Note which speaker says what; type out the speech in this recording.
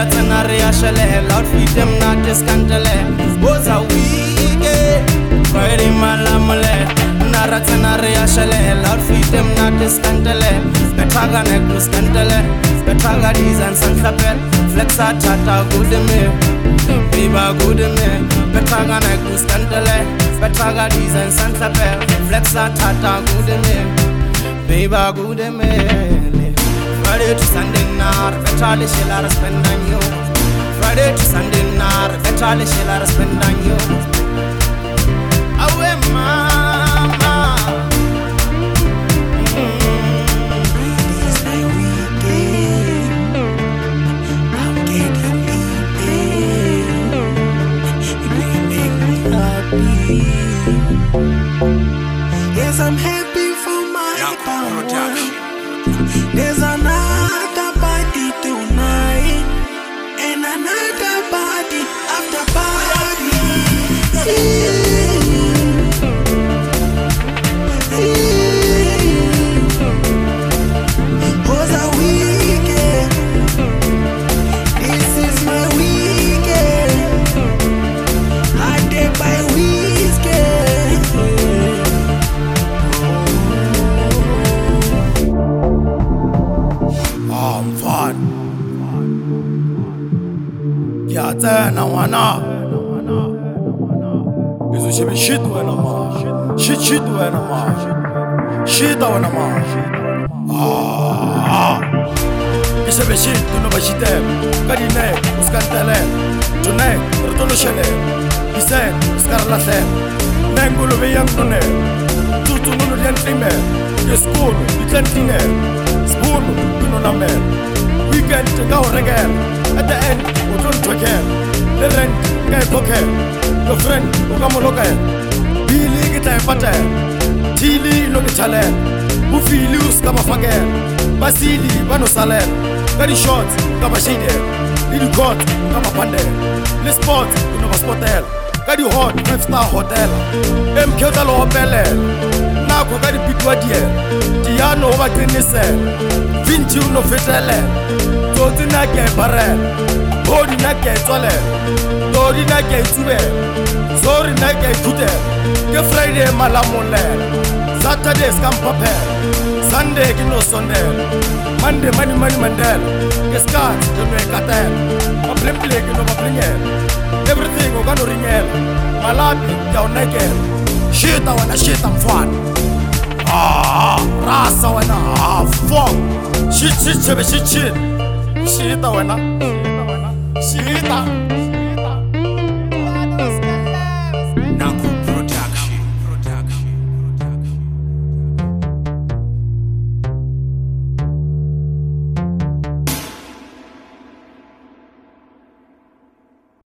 Speaker 1: Naratanari ashale, loud freedom not discantele. Was a weekend, Friday malamale. Naratanari ashale, loud freedom not discantele. Betaga necklace cantele, Betaga design sanklapel. Flexa tata good me, Biba good me. Betaga necklace cantele, Betaga design sanklapel. Flexa tata good me, Biba good me. Friday to Sunday night, Betali Shilla spend on you. Friday to Sunday night, Betali Shilla spend on you. Away, mama.
Speaker 2: It's my weekend. I'm getting weekend. It may make me happy. Yes, I'm happy for my power. There's another party tonight, and another party after party. Was a weekend. This is my weekend. I did my weekend.
Speaker 3: I'm fun. Yeah, then I wanna. Is it shit when I'm on? Shit when I'm on. Shit when I'm on. Is it shit to know what she did? Kadine, Uskantele. Tonight, Rotolo Shele. He said, Scarlate. Nangulu be young Tone. Tutu Nunu Yantime. The school, the cantine. Spoon, you know, number. Weekend to go again. At the end, we don't talk again. The rent, get okay. Your friend, who come look at. Billy get a butter. Tilly, look at talent. Who feel loose, come off again. Basili, Bano Salem. Very short, come a shade. Little court, come up under. The spot, you know, spot there. Got you hot, 5-star hotel. Kyoto Belle. Now, go get a big idea. Diano over Tennessee. Vinci no fetele. Totina get barrel. Odina get toilet. Dodina get tube. Zorina get kute. Get Friday malamole. Saturday scam pape. Sunday no Sunday. Monday money mandel. Get scars, you make a tell. A blimp leg, you know, bring it. Everything we're gonna ring it. Malabi, you're naked. Shit, I wanna shit, I'm fun. Rasa wana fuck. Shit. Shit, I wanna.